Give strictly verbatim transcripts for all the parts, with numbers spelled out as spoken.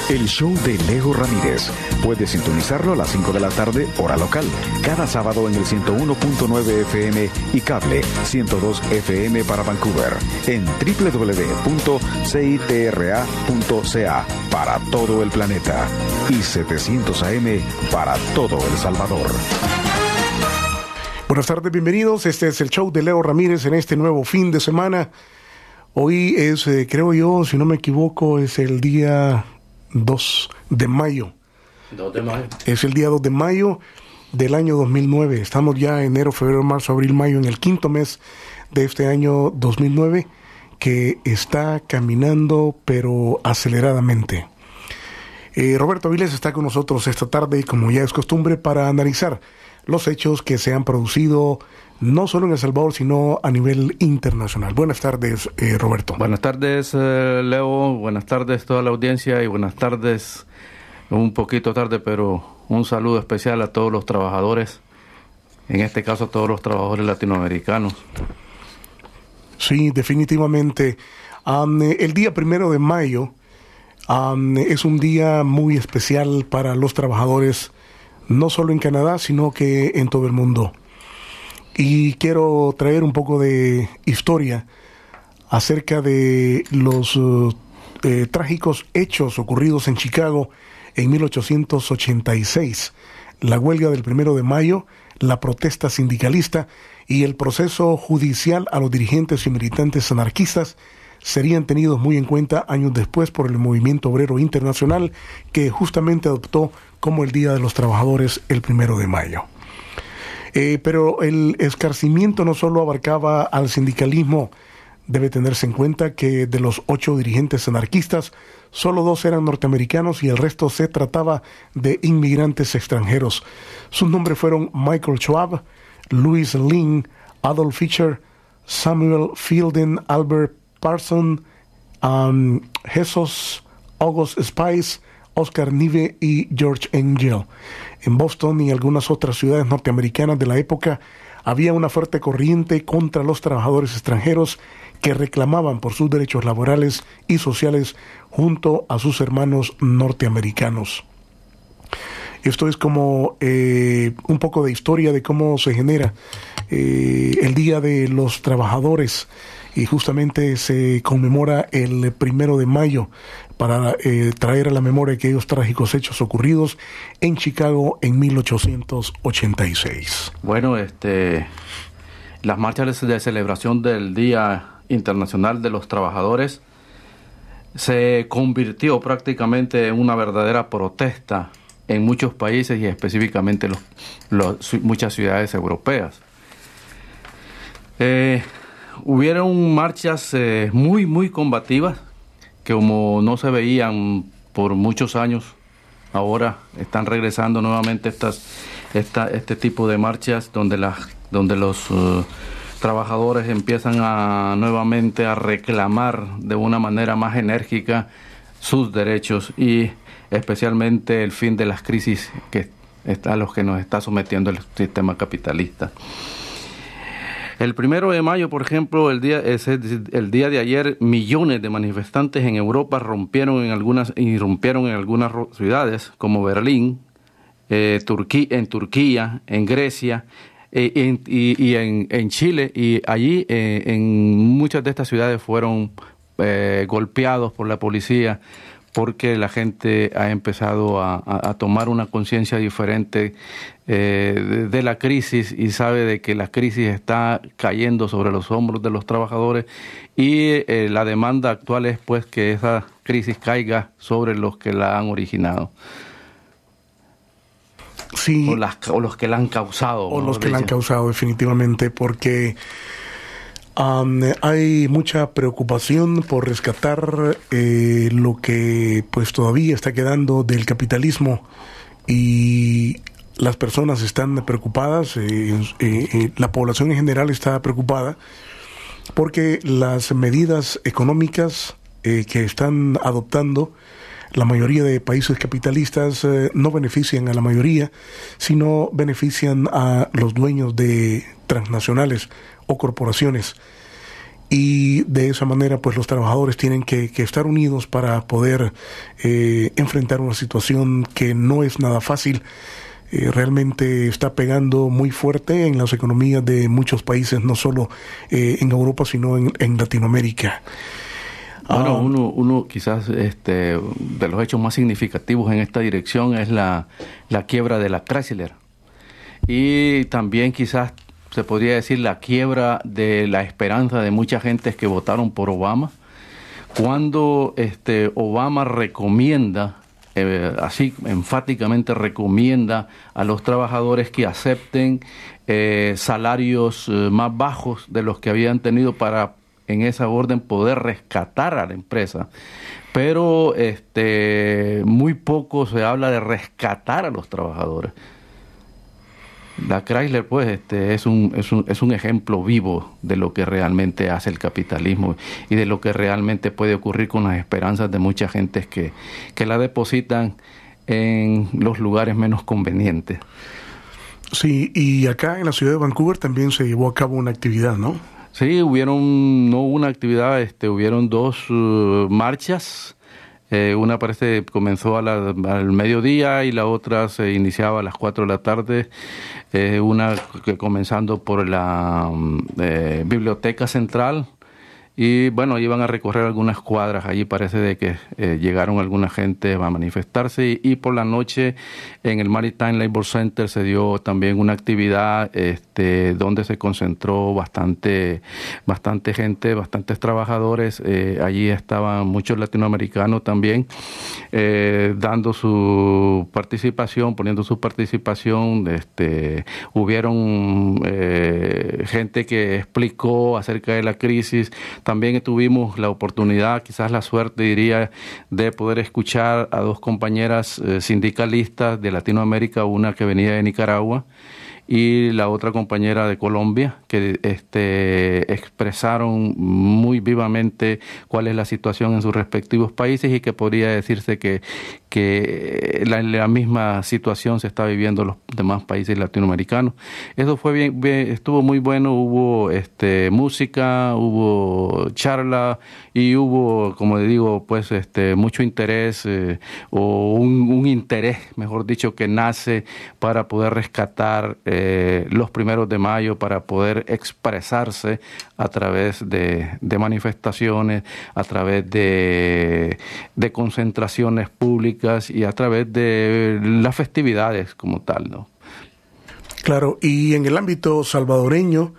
El show de Leo Ramírez. Puedes sintonizarlo a las cinco de la tarde, hora local. Cada sábado en el ciento uno punto nueve F M y cable ciento dos F M para Vancouver. En doble u doble u doble u punto c i t r a punto c a para todo el planeta. Y setecientos A M para todo El Salvador. Buenas tardes, bienvenidos. Este es el show de Leo Ramírez en este nuevo fin de semana. Hoy es, eh, creo yo, si no me equivoco, es el día dos de mayo. dos de mayo. Es el día dos de mayo del año dos mil nueve. Estamos ya enero, febrero, marzo, abril, mayo, en el quinto mes de este año dos mil nueve, que está caminando, pero aceleradamente. Eh, Roberto Avilés está con nosotros esta tarde, como ya es costumbre, para analizar los hechos que se han producido no solo en El Salvador, sino a nivel internacional. Buenas tardes, eh, Roberto. Buenas tardes, eh, Leo. Buenas tardes toda la audiencia y buenas tardes, un poquito tarde, pero un saludo especial a todos los trabajadores, en este caso a todos los trabajadores latinoamericanos. Sí, definitivamente. Um, el día primero de mayo um, es un día muy especial para los trabajadores, no solo en Canadá, sino que en todo el mundo. Y quiero traer un poco de historia acerca de los uh, eh, trágicos hechos ocurridos en Chicago en mil ochocientos ochenta y seis. La huelga del primero de mayo, la protesta sindicalista y el proceso judicial a los dirigentes y militantes anarquistas serían tenidos muy en cuenta años después por el movimiento obrero internacional, que justamente adoptó como el Día de los Trabajadores el primero de mayo. Eh, pero el escarcimiento no solo abarcaba al sindicalismo. Debe tenerse en cuenta que de los ocho dirigentes anarquistas, solo dos eran norteamericanos y el resto se trataba de inmigrantes extranjeros. Sus nombres fueron Michael Schwab, Louis Lynn, Adolf Fischer, Samuel Fielding, Albert Parson, um, Jesus August Spice, Oscar Nive y George Angel. En Boston y algunas otras ciudades norteamericanas de la época había una fuerte corriente contra los trabajadores extranjeros que reclamaban por sus derechos laborales y sociales junto a sus hermanos norteamericanos. Esto es como eh, un poco de historia de cómo se genera eh, el Día de los Trabajadores, y justamente se conmemora el primero de mayo para eh, traer a la memoria aquellos trágicos hechos ocurridos en Chicago en mil ochocientos ochenta y seis. Bueno, este, las marchas de celebración del Día Internacional de los Trabajadores se convirtió prácticamente en una verdadera protesta en muchos países y específicamente los, los, muchas ciudades europeas. Eh, hubieron marchas eh, muy, muy combativas que, como no se veían por muchos años, ahora están regresando nuevamente estas, esta, este tipo de marchas donde, las, donde los uh, trabajadores empiezan a nuevamente a reclamar de una manera más enérgica sus derechos y especialmente el fin de las crisis que está, a los que nos está sometiendo el sistema capitalista. El primero de mayo, por ejemplo, el día, ese, el día de ayer, millones de manifestantes en Europa rompieron en algunas, irrumpieron en algunas ciudades como Berlín, eh, Turquía, en Turquía, en Grecia eh, en, y, y en, en Chile, y allí eh, en muchas de estas ciudades fueron eh, golpeados por la policía, porque la gente ha empezado a, a, a tomar una conciencia diferente eh, de, de la crisis y sabe de que la crisis está cayendo sobre los hombros de los trabajadores y eh, la demanda actual es pues que esa crisis caiga sobre los que la han originado. Sí. O, las, o los que la han causado. O los que la han causado, definitivamente, porque Um, hay mucha preocupación por rescatar eh, lo que pues todavía está quedando del capitalismo, y las personas están preocupadas, eh, eh, eh, la población en general está preocupada porque las medidas económicas eh, que están adoptando la mayoría de países capitalistas eh, no benefician a la mayoría, sino benefician a los dueños de transnacionales o corporaciones. y de esa manera pues los trabajadores tienen que, que estar unidos para poder eh, enfrentar una situación que no es nada fácil. Eh, realmente está pegando muy fuerte en las economías de muchos países, no solo eh, en Europa, sino en, en Latinoamérica. Bueno, Ah, uno, uno quizás este, de los hechos más significativos en esta dirección es la, la quiebra de la Chrysler. Y también quizás se podría decir la quiebra de la esperanza de mucha gente que votaron por Obama. Cuando este, Obama recomienda, eh, así enfáticamente recomienda a los trabajadores que acepten eh, salarios eh, más bajos de los que habían tenido para en esa orden poder rescatar a la empresa, pero este muy poco se habla de rescatar a los trabajadores. La Chrysler pues este es un es un es un ejemplo vivo de lo que realmente hace el capitalismo y de lo que realmente puede ocurrir con las esperanzas de mucha gente que que la depositan en los lugares menos convenientes. sí, y acá en la ciudad de Vancouver también se llevó a cabo una actividad, ¿no? Sí, hubieron, no hubo una actividad, este, hubieron dos uh, marchas. Eh, una parece comenzó a la, al mediodía y la otra se iniciaba a las cuatro de la tarde. Eh, una que comenzando por la eh, Biblioteca Central. Y bueno, iban a recorrer algunas cuadras. Allí parece de que eh, llegaron alguna gente a manifestarse. Y, y por la noche en el Maritime Labor Center se dio también una actividad este, donde se concentró bastante, bastante gente, bastantes trabajadores. Eh, allí estaban muchos latinoamericanos también eh, dando su participación, poniendo su participación. Este, hubieron eh, gente que explicó acerca de la crisis. También tuvimos la oportunidad, quizás la suerte diría, de poder escuchar a dos compañeras eh, sindicalistas de Latinoamérica, una que venía de Nicaragua y la otra compañera de Colombia, que este, expresaron muy vivamente cuál es la situación en sus respectivos países y que podría decirse que, que la, la misma situación se está viviendo en los demás países latinoamericanos. Eso fue bien, bien estuvo muy bueno, hubo este, música, hubo charla y hubo, como digo, pues este, mucho interés eh, o un, un interés, mejor dicho, que nace para poder rescatar eh, Eh, los primeros de mayo, para poder expresarse a través de, de manifestaciones, a través de, de concentraciones públicas y a través de las festividades como tal, ¿no? Claro, y en el ámbito salvadoreño,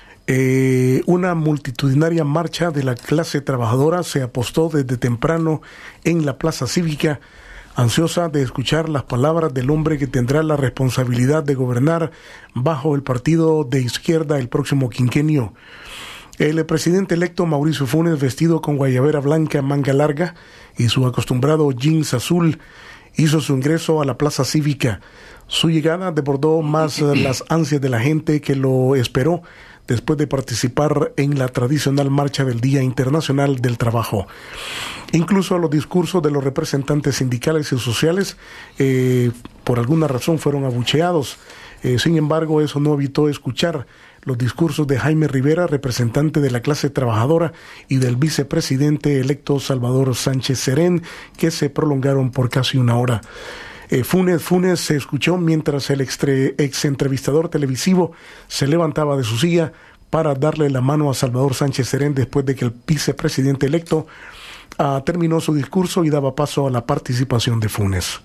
eh, una multitudinaria marcha de la clase trabajadora se apostó desde temprano en la Plaza Cívica, ansiosa de escuchar las palabras del hombre que tendrá la responsabilidad de gobernar bajo el partido de izquierda el próximo quinquenio. El presidente electo Mauricio Funes, vestido con guayabera blanca, manga larga y su acostumbrado jeans azul, hizo su ingreso a la Plaza Cívica. Su llegada desbordó más las ansias de la gente que lo esperó después de participar en la tradicional marcha del Día Internacional del Trabajo. Incluso los discursos de los representantes sindicales y sociales eh, por alguna razón fueron abucheados. Eh, sin embargo, eso no evitó escuchar los discursos de Jaime Rivera, representante de la clase trabajadora, y del vicepresidente electo Salvador Sánchez Serén, que se prolongaron por casi una hora. Eh, Funes, Funes se escuchó mientras el extre, ex entrevistador televisivo se levantaba de su silla para darle la mano a Salvador Sánchez Serén después de que el vicepresidente electo uh, terminó su discurso y daba paso a la participación de Funes.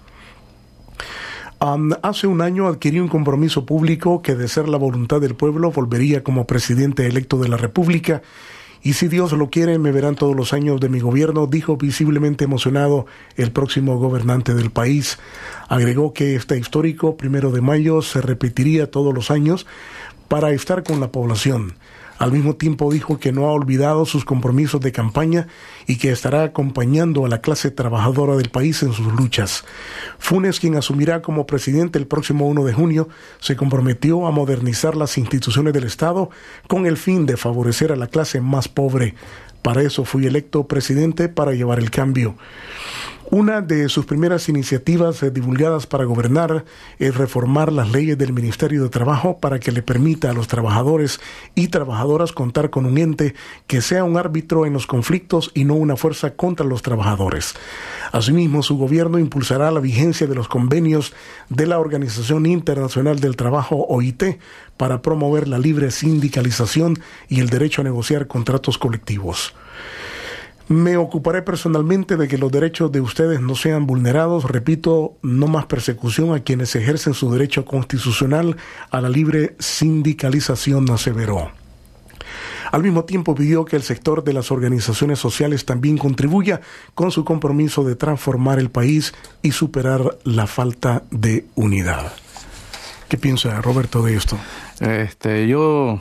Um, hace un año adquirí un compromiso público que, de ser la voluntad del pueblo, volvería como presidente electo de la República. Y si Dios lo quiere, me verán todos los años de mi gobierno, dijo visiblemente emocionado el próximo gobernante del país. Agregó que este histórico primero de mayo se repetiría todos los años para estar con la población. Al mismo tiempo dijo que no ha olvidado sus compromisos de campaña y que estará acompañando a la clase trabajadora del país en sus luchas. Funes, quien asumirá como presidente el próximo uno de junio, se comprometió a modernizar las instituciones del Estado con el fin de favorecer a la clase más pobre. Para eso fui electo presidente, para llevar el cambio. Una de sus primeras iniciativas eh, divulgadas para gobernar es reformar las leyes del Ministerio de Trabajo para que le permita a los trabajadores y trabajadoras contar con un ente que sea un árbitro en los conflictos y no una fuerza contra los trabajadores. Asimismo, su gobierno impulsará la vigencia de los convenios de la Organización Internacional del Trabajo, O I T, para promover la libre sindicalización y el derecho a negociar contratos colectivos. Me ocuparé personalmente de que los derechos de ustedes no sean vulnerados. Repito, no más persecución a quienes ejercen su derecho constitucional a la libre sindicalización, aseveró. Al mismo tiempo pidió que el sector de las organizaciones sociales también contribuya con su compromiso de transformar el país y superar la falta de unidad. ¿Qué piensa Roberto de esto? Este, yo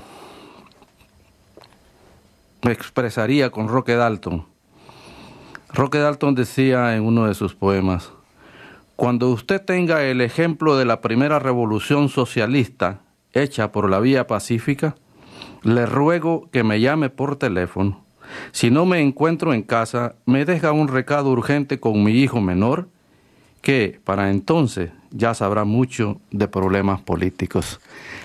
me expresaría con Roque Dalton. Roque Dalton decía en uno de sus poemas: cuando usted tenga el ejemplo de la primera revolución socialista hecha por la vía pacífica, le ruego que me llame por teléfono. Si no me encuentro en casa, me deja un recado urgente con mi hijo menor, que para entonces ya sabrá mucho de problemas políticos.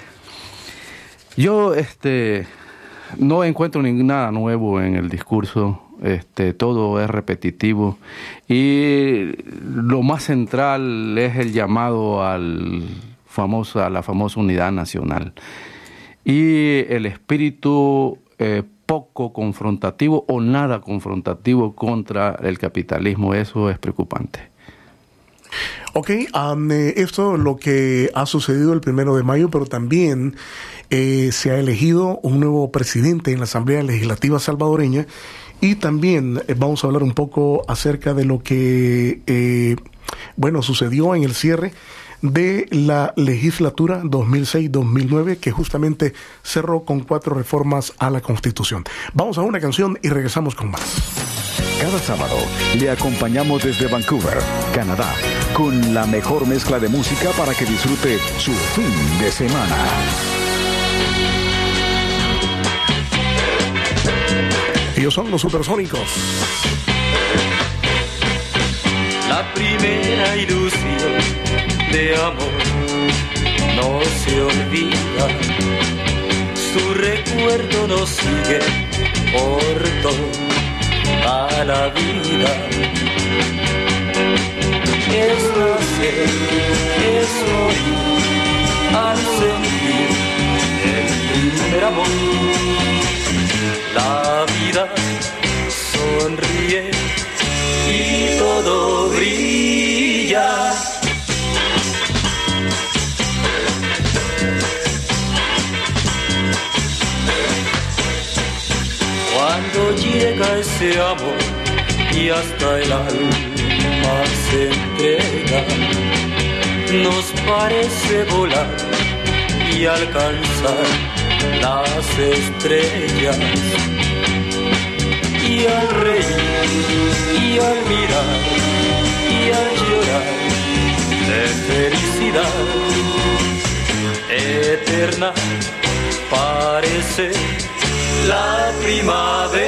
Yo este, no encuentro nada nuevo en el discurso. Este, todo es repetitivo y lo más central es el llamado al famoso, a la famosa unidad nacional y el espíritu eh, poco confrontativo o nada confrontativo contra el capitalismo. Eso es preocupante. Ok, um, eh, esto es lo que ha sucedido el primero de mayo, pero también eh, se ha elegido un nuevo presidente en la Asamblea Legislativa salvadoreña. Y también eh, vamos a hablar un poco acerca de lo que, eh, bueno, sucedió en el cierre de la legislatura dos mil seis dos mil nueve, que justamente cerró con cuatro reformas a la Constitución. Vamos a una canción y regresamos con más. Cada sábado le acompañamos desde Vancouver, Canadá, con la mejor mezcla de música para que disfrute su fin de semana. Ellos son los Supersónicos. La primera ilusión de amor no se olvida, su recuerdo nos sigue por toda la vida. Es nacer, es morir al sentir el primer amor. La vida sonríe y todo brilla. Cuando llega ese amor y hasta el alma se entrega, nos parece volar y alcanzar las estrellas. Y al reír, y al mirar, y al llorar de felicidad eterna, parece la primavera.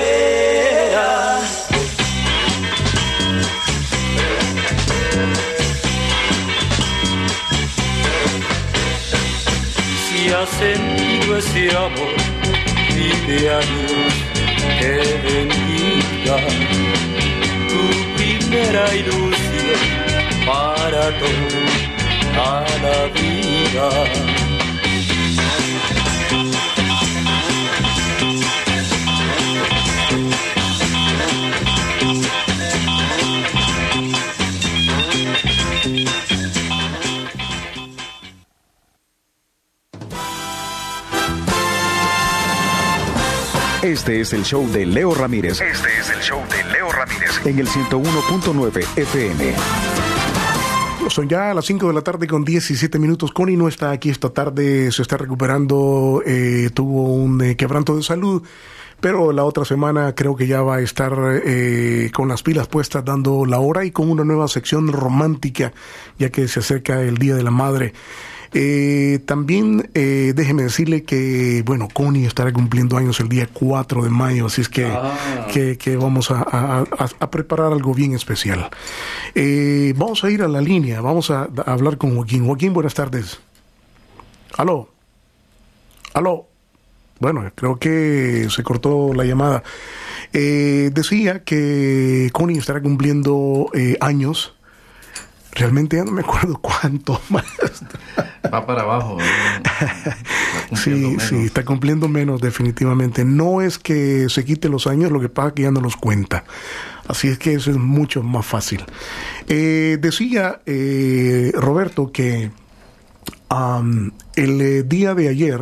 Si has sentido ese amor, dile a Dios que bendiga tu primera ilusión para toda la vida. Este es el show de Leo Ramírez. Este es el show de Leo Ramírez. En el ciento uno punto nueve F M. Son ya las cinco de la tarde con diecisiete minutos. Connie no está aquí esta tarde, se está recuperando, eh, tuvo un eh, quebranto de salud, pero la otra semana creo que ya va a estar eh, con las pilas puestas dando la hora y con una nueva sección romántica, ya que se acerca el Día de la Madre. Eh, también eh, déjeme decirle que, bueno, Connie estará cumpliendo años el día cuatro de mayo, así es que, ah. que, que vamos a, a, a, a preparar algo bien especial. Eh, vamos a ir a la línea, vamos a, a hablar con Joaquín. Joaquín, buenas tardes. Aló. Aló. Bueno, creo que se cortó la llamada. Eh, decía que Connie estará cumpliendo eh, años. Realmente ya no me acuerdo cuánto más. Va para abajo. Sí, menos. sí, está cumpliendo menos definitivamente. No es que se quite los años, lo que pasa es que ya no los cuenta. Así es que eso es mucho más fácil. Eh, decía eh, Roberto que um, el eh, día de ayer,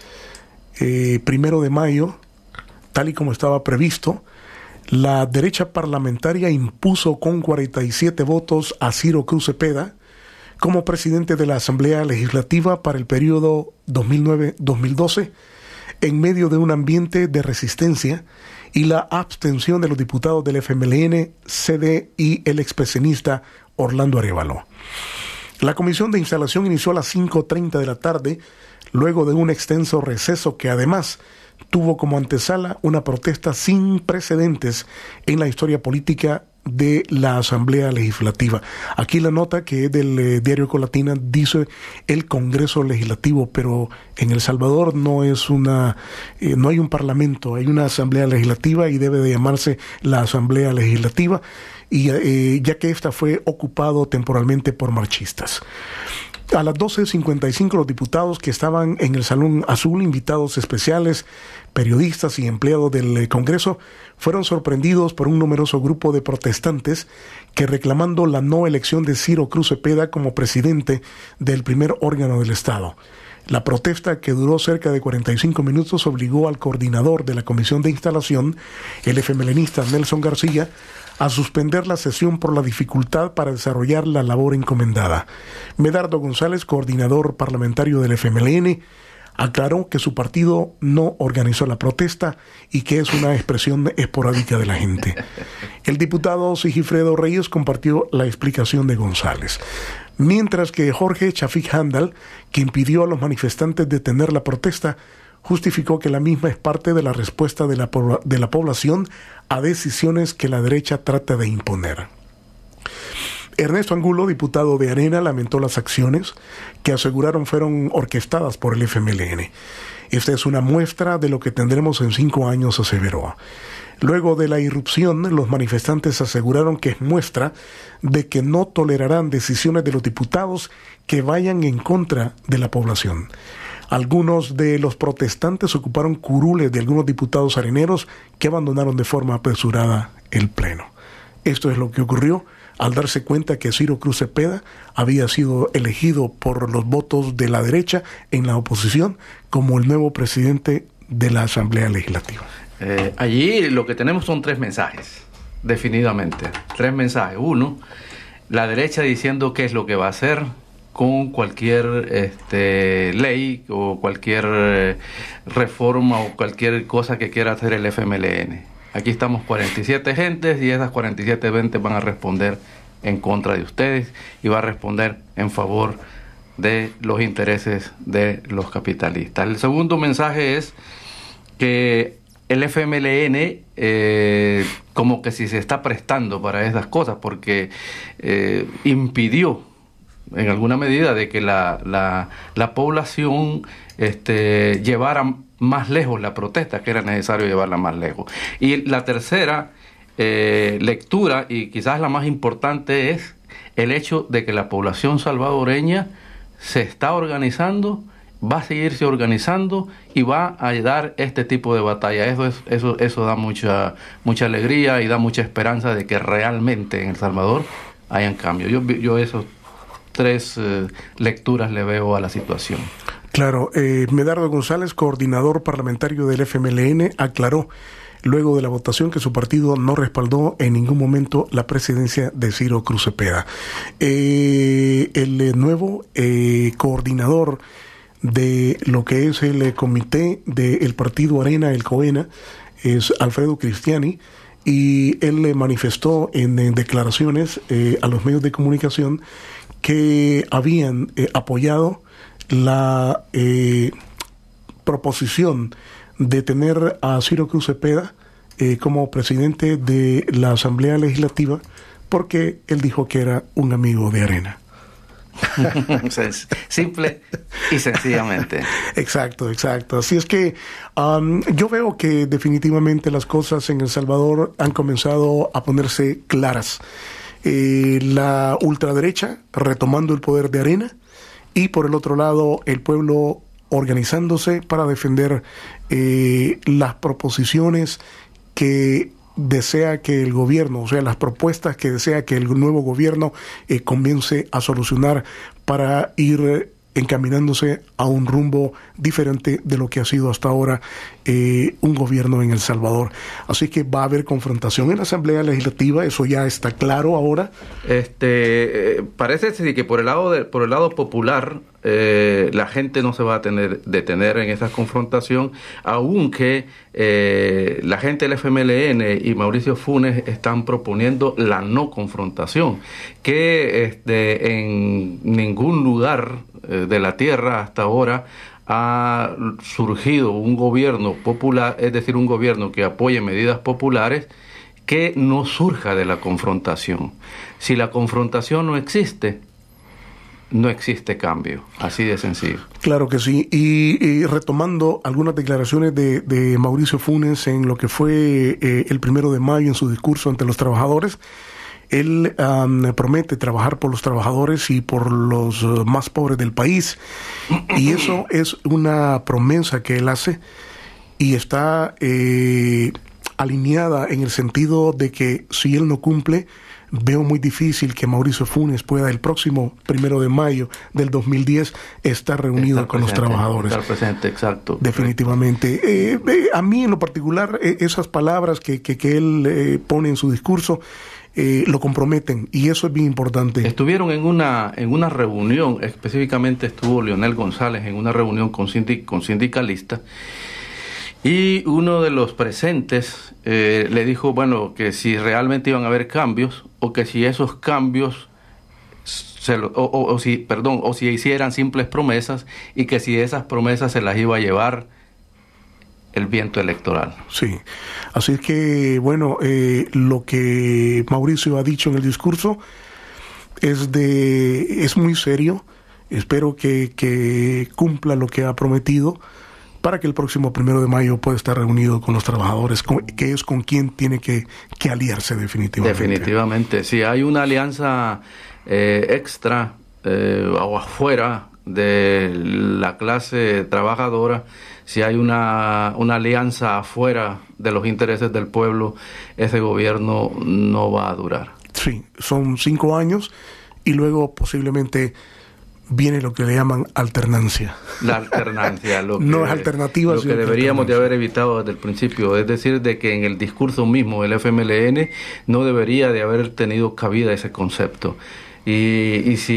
eh, primero de mayo, tal y como estaba previsto, la derecha parlamentaria impuso con cuarenta y siete votos a Ciro Cruz Cepeda como presidente de la Asamblea Legislativa para el periodo dos mil nueve a dos mil doce, en medio de un ambiente de resistencia y la abstención de los diputados del F M L N, C D y el expresionista Orlando Arévalo. La comisión de instalación inició a las cinco treinta de la tarde, luego de un extenso receso que además tuvo como antesala una protesta sin precedentes en la historia política de la Asamblea Legislativa. Aquí la nota, que es del eh, diario Ecolatina, dice el Congreso Legislativo, pero en El Salvador no es una, eh, no hay un parlamento, hay una Asamblea Legislativa y debe de llamarse la Asamblea Legislativa, y eh, ya que esta fue ocupado temporalmente por marchistas. A las doce cincuenta y cinco los diputados que estaban en el Salón Azul, invitados especiales, periodistas y empleados del Congreso, fueron sorprendidos por un numeroso grupo de protestantes que, reclamando la no elección de Ciro Cruz Cepeda como presidente del primer órgano del Estado. La protesta, que duró cerca de cuarenta y cinco minutos, obligó al coordinador de la comisión de instalación, el efemelenista Nelson García, a suspender la sesión por la dificultad para desarrollar la labor encomendada. Medardo González, coordinador parlamentario del F M L N, aclaró que su partido no organizó la protesta y que es una expresión esporádica de la gente. El diputado Sigifredo Reyes compartió la explicación de González. Mientras que Jorge Chafik Handal, quien pidió a los manifestantes detener la protesta, justificó que la misma es parte de la respuesta de la, de la población a decisiones que la derecha trata de imponer. Ernesto Angulo, diputado de Arena, lamentó las acciones que aseguraron fueron orquestadas por el F M L N. Esta es una muestra de lo que tendremos en cinco años, aseveró. Luego de la irrupción, los manifestantes aseguraron que es muestra de que no tolerarán decisiones de los diputados que vayan en contra de la población. Algunos de los protestantes ocuparon curules de algunos diputados areneros que abandonaron de forma apresurada el pleno. Esto es lo que ocurrió al darse cuenta que Ciro Cruz Cepeda había sido elegido por los votos de la derecha en la oposición como el nuevo presidente de la Asamblea Legislativa. Eh, allí lo que tenemos son tres mensajes, definitivamente. Tres mensajes. Uno, la derecha diciendo qué es lo que va a hacer con cualquier este, ley o cualquier eh, reforma o cualquier cosa que quiera hacer el F M L N. Aquí estamos cuarenta y siete gentes y esas cuarenta y siete gentes van a responder en contra de ustedes y va a responder en favor de los intereses de los capitalistas. El segundo mensaje es que el F M L N eh, como que si se está prestando para esas cosas porque eh, impidió en alguna medida de que la, la, la población este, llevara más lejos la protesta, que era necesario llevarla más lejos. Y la tercera eh, lectura, y quizás la más importante, es el hecho de que la población salvadoreña se está organizando, va a seguirse organizando y va a dar este tipo de batalla. Eso es, eso, eso da mucha, mucha alegría y da mucha esperanza de que realmente en El Salvador hayan cambios. Yo, yo esos tres eh, lecturas le veo a la situación. Claro, eh, Medardo González, coordinador parlamentario del F M L N, aclaró luego de la votación que su partido no respaldó en ningún momento la presidencia de Ciro Cruz Cepeda. Eh, el eh, nuevo eh, coordinador de lo que es el eh, comité del partido Arena, el COENA, es Alfredo Cristiani, y él le manifestó en, en declaraciones eh, a los medios de comunicación que habían eh, apoyado la eh, proposición de tener a Ciro Cruz Cepeda eh, como presidente de la Asamblea Legislativa, porque él dijo que era un amigo de Arena. Simple y sencillamente. Exacto, exacto. Así es que um, yo veo que definitivamente las cosas en El Salvador han comenzado a ponerse claras. Eh, la ultraderecha retomando el poder de Arena, y por el otro lado el pueblo organizándose para defender eh, las proposiciones que desea que el gobierno, o sea, las propuestas que desea que el nuevo gobierno eh, comience a solucionar para ir eh, encaminándose a un rumbo diferente de lo que ha sido hasta ahora eh, un gobierno en El Salvador. Así que va a haber confrontación en la Asamblea Legislativa, eso ya está claro ahora. Este eh, parece sí, que por el lado de, por el lado popular eh, la gente no se va a tener detener en esa confrontación, aunque eh, la gente del F M L N y Mauricio Funes están proponiendo la no confrontación, que este, en ningún lugar eh, de la tierra hasta ahora ha surgido un gobierno popular, es decir, un gobierno que apoye medidas populares que no surja de la confrontación. Si la confrontación no existe, no existe cambio, así de sencillo. Claro que sí, y, y retomando algunas declaraciones de, de Mauricio Funes en lo que fue eh, el primero de mayo en su discurso ante los trabajadores, él um, promete trabajar por los trabajadores y por los uh, más pobres del país, y eso es una promesa que él hace y está eh, alineada en el sentido de que si él no cumple, veo muy difícil que Mauricio Funes pueda el próximo primero de mayo del dos mil diez estar reunido estar con presente, los trabajadores. Estar presente, exacto. Definitivamente. Eh, eh, a mí en lo particular, eh, esas palabras que, que, que él eh, pone en su discurso eh, lo comprometen, y eso es bien importante. Estuvieron en una en una reunión, específicamente estuvo Leonel González en una reunión con, sindic, con sindicalistas, y uno de los presentes eh, le dijo, bueno, que si realmente iban a haber cambios, o que si esos cambios se lo, o, o, o si perdón o si hicieran simples promesas, y que si esas promesas se las iba a llevar el viento electoral. Sí, así es que bueno, eh, lo que Mauricio ha dicho en el discurso es de es muy serio. Espero que, que cumpla lo que ha prometido, para que el próximo primero de mayo pueda estar reunido con los trabajadores, con, que es con quien tiene que, que aliarse definitivamente. Definitivamente, si hay una alianza eh, extra eh, o afuera de la clase trabajadora, si hay una, una alianza afuera de los intereses del pueblo, ese gobierno no va a durar. Sí, son cinco años y luego posiblemente viene lo que le llaman alternancia. La alternancia. Lo que, no es alternativa. Lo que deberíamos de haber evitado desde el principio, es decir, de que en el discurso mismo del F M L N no debería de haber tenido cabida ese concepto. Y, y, si,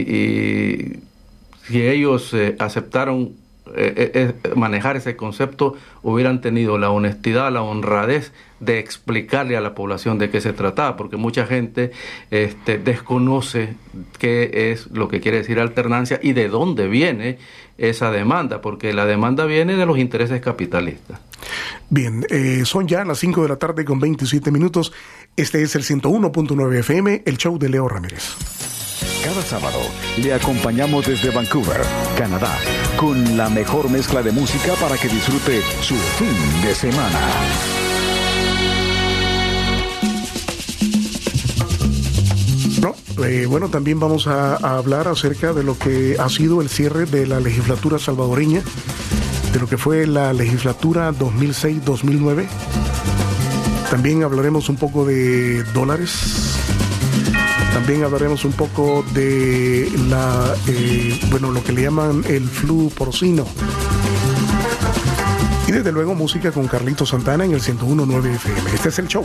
y si ellos eh, aceptaron eh, eh, manejar ese concepto, hubieran tenido la honestidad, la honradez de explicarle a la población de qué se trataba, porque mucha gente este, desconoce qué es lo que quiere decir alternancia y de dónde viene esa demanda, porque la demanda viene de los intereses capitalistas. Bien, eh, son ya las cinco de la tarde con veintisiete minutos. Este es el ciento uno punto nueve F M, el show de Leo Ramírez. Cada sábado le acompañamos desde Vancouver, Canadá, con la mejor mezcla de música para que disfrute su fin de semana. No, eh, bueno, también vamos a, a hablar acerca de lo que ha sido el cierre de la legislatura salvadoreña, de lo que fue la legislatura dos mil seis dos mil nueve. También hablaremos un poco de dólares. También hablaremos un poco de la, eh, bueno, lo que le llaman el flu porcino. Y desde luego música con Carlito Santana en el ciento uno punto nueve F M. Este es el show.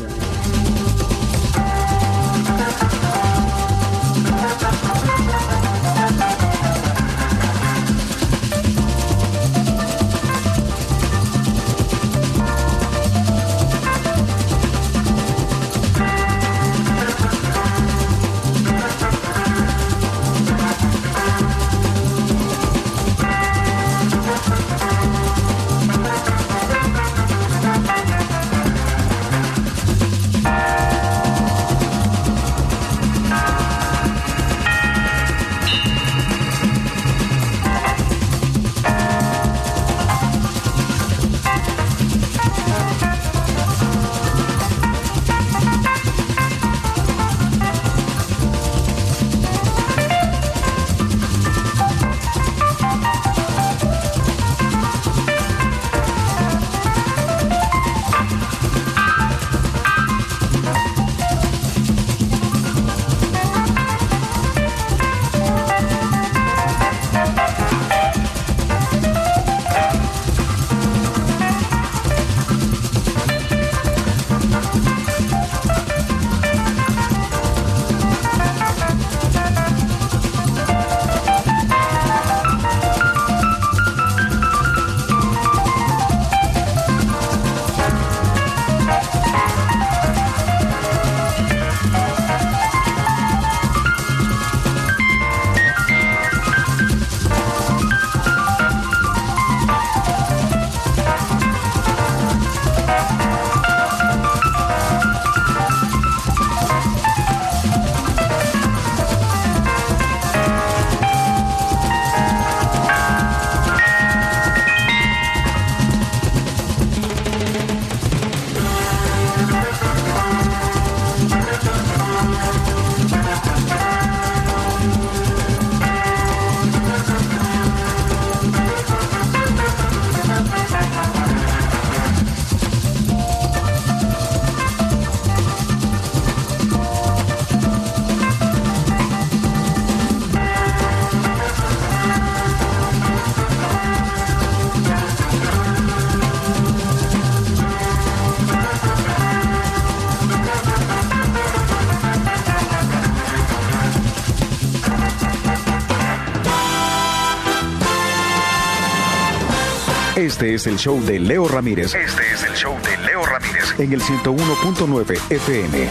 Este es el show de Leo Ramírez. Este es el show de Leo Ramírez. En el ciento uno punto nueve F M.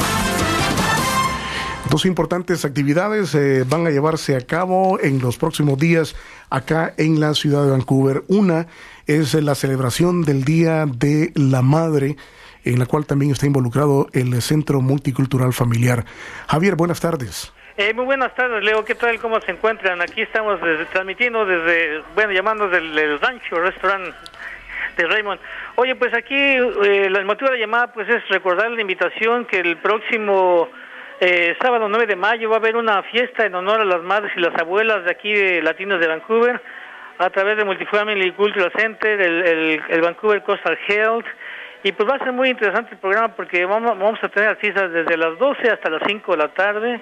Dos importantes actividades eh, van a llevarse a cabo en los próximos días acá en la ciudad de Vancouver. Una es la celebración del Día de la Madre, en la cual también está involucrado el Centro Multicultural Familiar. Javier, buenas tardes. Eh, muy buenas tardes, Leo. ¿Qué tal? ¿Cómo se encuentran? Aquí estamos desde, transmitiendo desde, bueno, llamando del, del rancho, restaurante de Raymond. Oye, pues aquí eh, el motivo de la llamada pues es recordar la invitación que el próximo eh, sábado nueve de mayo va a haber una fiesta en honor a las madres y las abuelas de aquí de Latinos de Vancouver a través de Multifamily Cultural Center, el, el, el Vancouver Coastal Health. Y pues va a ser muy interesante el programa porque vamos, vamos a tener artistas desde las doce hasta las cinco de la tarde,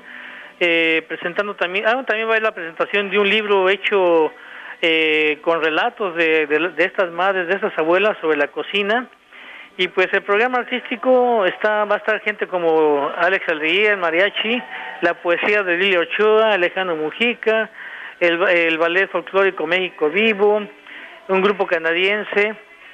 eh, presentando también, ah, también va a haber la presentación de un libro hecho eh, con relatos de, de, de estas madres, de estas abuelas sobre la cocina. Y pues el programa artístico está va a estar gente como Alex Aldeguía, el mariachi, la poesía de Lili Ochoa, Alejandro Mujica, el, el ballet folclórico México Vivo, un grupo canadiense.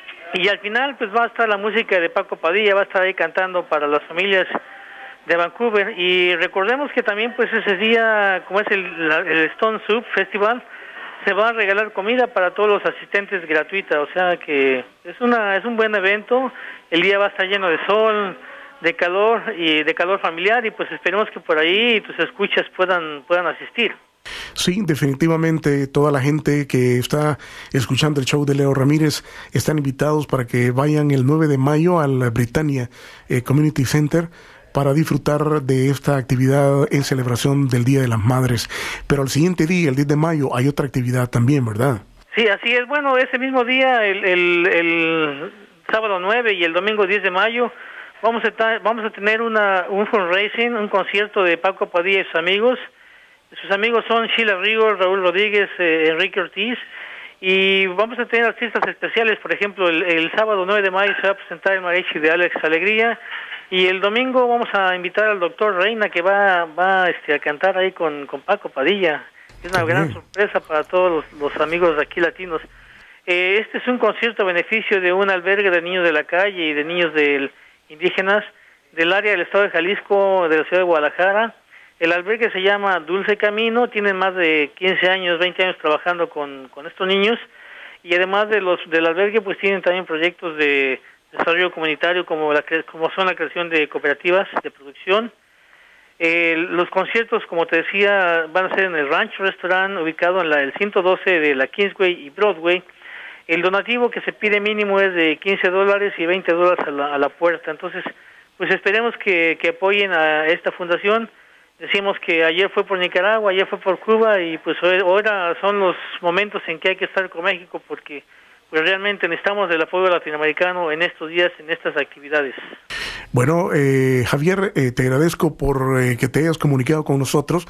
Y al final pues va a estar la música de Paco Padilla, va a estar ahí cantando para las familias de Vancouver. Y recordemos que también pues ese día, como es el, la, el Stone Soup Festival, se va a regalar comida para todos los asistentes gratuita, o sea que es una es un buen evento. El día va a estar lleno de sol, de calor y de calor familiar, y pues esperemos que por ahí tus escuchas puedan puedan asistir. Sí, definitivamente toda la gente que está escuchando el show de Leo Ramírez están invitados para que vayan el nueve de mayo al Britannia eh, Community Center para disfrutar de esta actividad en celebración del Día de las Madres. Pero al siguiente día, el diez de mayo, hay otra actividad también, ¿verdad? Sí, así es. Bueno, ese mismo día, el, el, el sábado nueve y el domingo diez de mayo, vamos a, ta- vamos a tener una, un fundraising, un concierto de Paco Padilla y sus amigos. Sus amigos son Sheila Rigo, Raúl Rodríguez, eh, Enrique Ortiz, y vamos a tener artistas especiales. Por ejemplo, el, el sábado nueve de mayo se va a presentar el mariachi de Alex Alegría, y el domingo vamos a invitar al doctor Reina, que va va este, a cantar ahí con, con Paco Padilla. Es una gran sorpresa para todos los, los amigos de aquí latinos. Eh, este es un concierto a beneficio de un albergue de niños de la calle y de niños del, indígenas del área del estado de Jalisco, de la ciudad de Guadalajara. El albergue se llama Dulce Camino, tienen más de quince años, veinte años trabajando con, con estos niños, y además de los del albergue pues tienen también proyectos de desarrollo comunitario como la como son la creación de cooperativas de producción. Eh, los conciertos, como te decía, van a ser en el Rancho Restaurant, ubicado en la el ciento doce de la Kingsway y Broadway. El donativo que se pide mínimo es de quince dólares y veinte dólares a la, a la puerta. Entonces, pues esperemos que, que apoyen a esta fundación. Decimos que ayer fue por Nicaragua, ayer fue por Cuba, y pues hoy, ahora son los momentos en que hay que estar con México, porque pues realmente necesitamos del apoyo latinoamericano en estos días, en estas actividades. Bueno, eh, Javier, eh, te agradezco por eh, que te hayas comunicado con nosotros,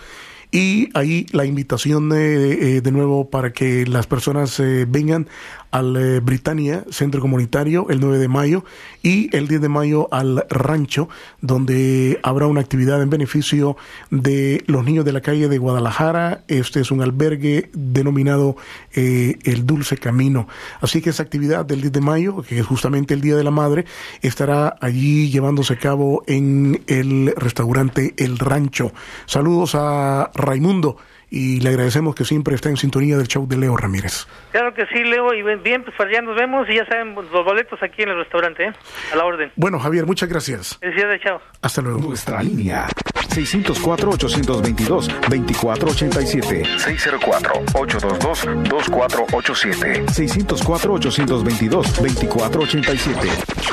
y ahí la invitación eh, eh, de nuevo para que las personas eh, vengan al eh, Britannia Centro Comunitario el nueve de mayo y el diez de mayo al Rancho, donde habrá una actividad en beneficio de los niños de la calle de Guadalajara. Este es un albergue denominado eh, el Dulce Camino. Así que esa actividad del diez de mayo, que es justamente el Día de la Madre, estará allí llevándose a cabo en el restaurante El Rancho. Saludos a Raimundo, y le agradecemos que siempre está en sintonía del show de Leo Ramírez. Claro que sí, Leo, y bien, pues ya nos vemos, y ya saben, los boletos aquí en el restaurante, ¿eh? A la orden. Bueno, Javier, muchas gracias. Felicidades, chao. Hasta luego. Nuestra línea seis cero cuatro, ocho dos dos, dos cuatro ocho siete. seis cero cuatro, ocho dos dos, dos cuatro ocho siete. seis cero cuatro, ocho dos dos, dos cuatro ocho siete.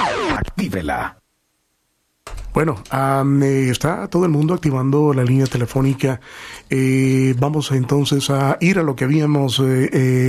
Actívela. Bueno, um, eh, está todo el mundo activando la línea telefónica. Eh, vamos entonces a ir a lo que habíamos eh,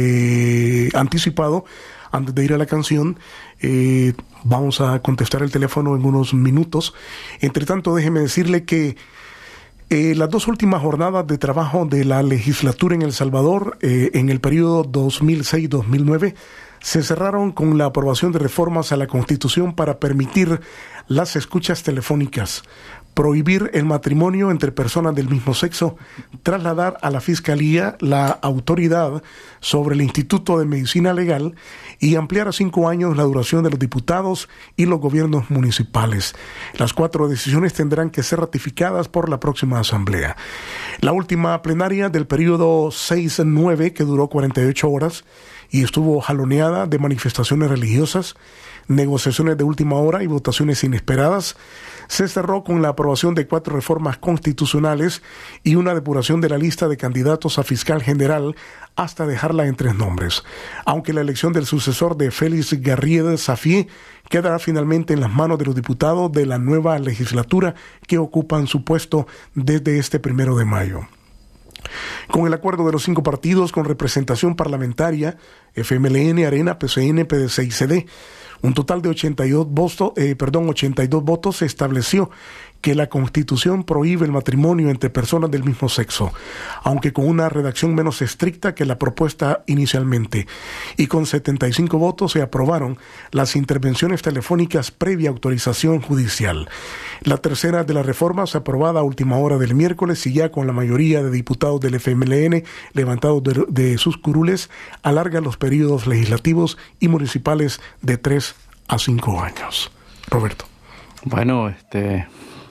eh, anticipado antes de ir a la canción. Eh, vamos a contestar el teléfono en unos minutos. Entre tanto, déjeme decirle que eh, las dos últimas jornadas de trabajo de la legislatura en El Salvador, eh, en el periodo dos mil seis a dos mil nueve, se cerraron con la aprobación de reformas a la Constitución para permitir las escuchas telefónicas prohibir el matrimonio entre personas del mismo sexo, trasladar a la Fiscalía la autoridad sobre el Instituto de Medicina Legal y ampliar a cinco años la duración de los diputados y los gobiernos municipales. Las cuatro decisiones tendrán que ser ratificadas por la próxima Asamblea. La última plenaria del periodo seis nueve, que duró cuarenta y ocho horas y estuvo jaloneada de manifestaciones religiosas, negociaciones de última hora y votaciones inesperadas, se cerró con la aprobación de cuatro reformas constitucionales y una depuración de la lista de candidatos a fiscal general hasta dejarla en tres nombres. Aunque la elección del sucesor de Félix Garrido Safié quedará finalmente en las manos de los diputados de la nueva legislatura que ocupan su puesto desde este primero de mayo. Con el acuerdo de los cinco partidos con representación parlamentaria, F M L N, Arena, P C N, P D C y C D, un total de ochenta y dos votos, eh, perdón, ochenta y dos votos, se estableció que la Constitución prohíbe el matrimonio entre personas del mismo sexo, aunque con una redacción menos estricta que la propuesta inicialmente. Y con setenta y cinco votos se aprobaron las intervenciones telefónicas previa autorización judicial. La tercera de las reformas, aprobada a última hora del miércoles y ya con la mayoría de diputados del F M L N levantados de, de sus curules, alarga los periodos legislativos y municipales de tres a cinco años. Roberto. Bueno, este...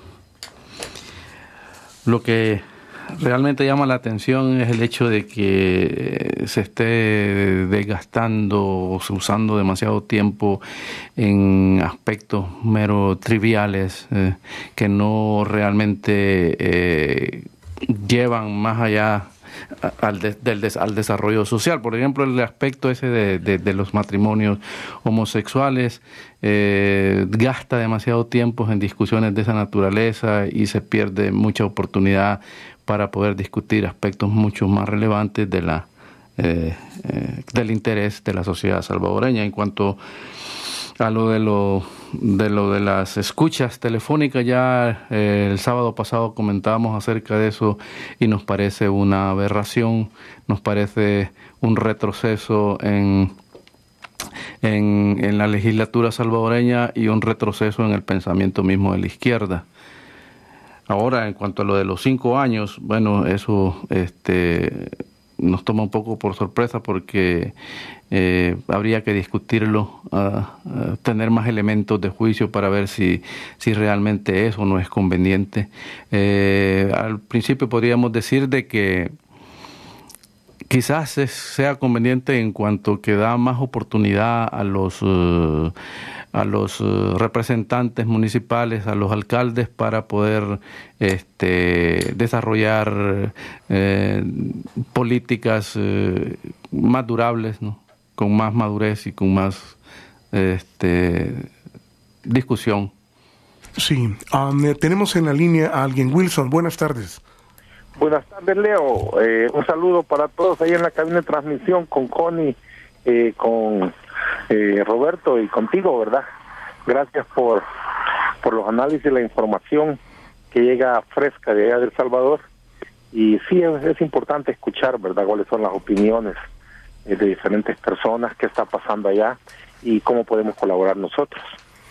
lo que realmente llama la atención es el hecho de que se esté desgastando o usando demasiado tiempo en aspectos mero triviales eh, que no realmente eh, llevan más allá al, de, del des, al desarrollo social. Por ejemplo, el aspecto ese de, de, de los matrimonios homosexuales eh, gasta demasiado tiempo en discusiones de esa naturaleza y se pierde mucha oportunidad para poder discutir aspectos mucho más relevantes de la eh, eh, del interés de la sociedad salvadoreña. En cuanto a lo de lo de lo de las escuchas telefónicas, ya eh, el sábado pasado comentábamos acerca de eso y nos parece una aberración, nos parece un retroceso en en, en la legislatura salvadoreña y un retroceso en el pensamiento mismo de la izquierda. Ahora, en cuanto a lo de los cinco años, bueno, eso este nos toma un poco por sorpresa porque eh, habría que discutirlo, uh, uh, tener más elementos de juicio para ver si, si realmente es o no es conveniente. Eh, al principio podríamos decir de que quizás es, sea conveniente en cuanto que da más oportunidad a los uh, a los uh, representantes municipales, a los alcaldes, para poder este, desarrollar eh, políticas eh, más durables, ¿no? Con más madurez y con más este, discusión. Sí, um, tenemos en la línea a alguien. Wilson, buenas tardes. Buenas tardes, Leo. Eh, un saludo para todos ahí en la cabina de transmisión con Connie, eh, con eh, Roberto y contigo, ¿verdad? Gracias por por los análisis y la información que llega fresca de allá de El Salvador. Y sí, es, es importante escuchar, ¿verdad?, cuáles son las opiniones eh, de diferentes personas, qué está pasando allá y cómo podemos colaborar nosotros.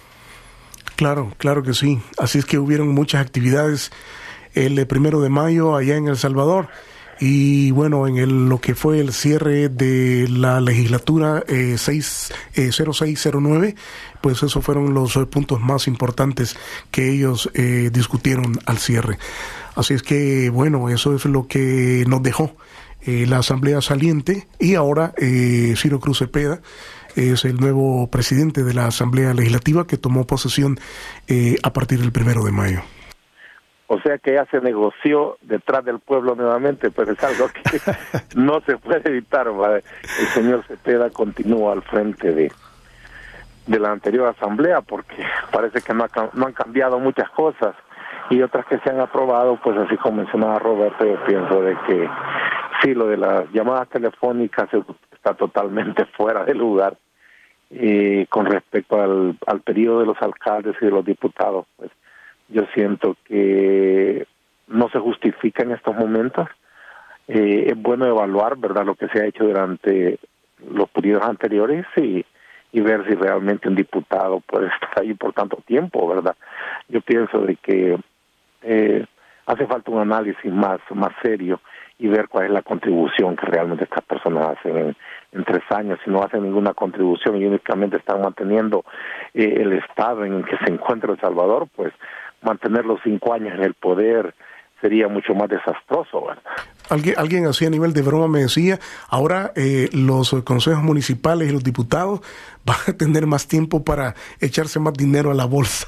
Claro, claro que sí. Así es que hubieron muchas actividades el primero de mayo allá en El Salvador. Y bueno, en el, lo que fue el cierre de la legislatura eh, seis, eh, cero seis cero nueve, pues esos fueron los eh, puntos más importantes que ellos eh, discutieron al cierre. Así es que bueno, eso es lo que nos dejó eh, la asamblea saliente, y ahora eh, Ciro Cruz Cepeda es el nuevo presidente de la Asamblea Legislativa que tomó posesión eh, a partir del primero de mayo. O sea que ya se negoció detrás del pueblo nuevamente, pero es algo que no se puede evitar, ¿vale? El señor Cepeda continúa al frente de de la anterior asamblea, porque parece que no, ha, no han cambiado muchas cosas, y otras que se han aprobado, pues así como mencionaba Roberto, yo pienso de que sí, lo de las llamadas telefónicas está totalmente fuera de lugar. Y con respecto al, al periodo de los alcaldes y de los diputados, pues yo siento que no se justifica en estos momentos. Eh, es bueno evaluar, ¿verdad?, lo que se ha hecho durante los periodos anteriores y, y ver si realmente un diputado puede estar ahí por tanto tiempo, ¿verdad? Yo pienso de que eh, hace falta un análisis más, más serio y ver cuál es la contribución que realmente estas personas hacen en, en tres años. Si no hacen ninguna contribución y únicamente están manteniendo eh, el estado en el que se encuentra El Salvador, pues mantener los cinco años en el poder sería mucho más desastroso, ¿verdad? Alguien, alguien así a nivel de broma me decía, ahora eh, los consejos municipales y los diputados van a tener más tiempo para echarse más dinero a la bolsa.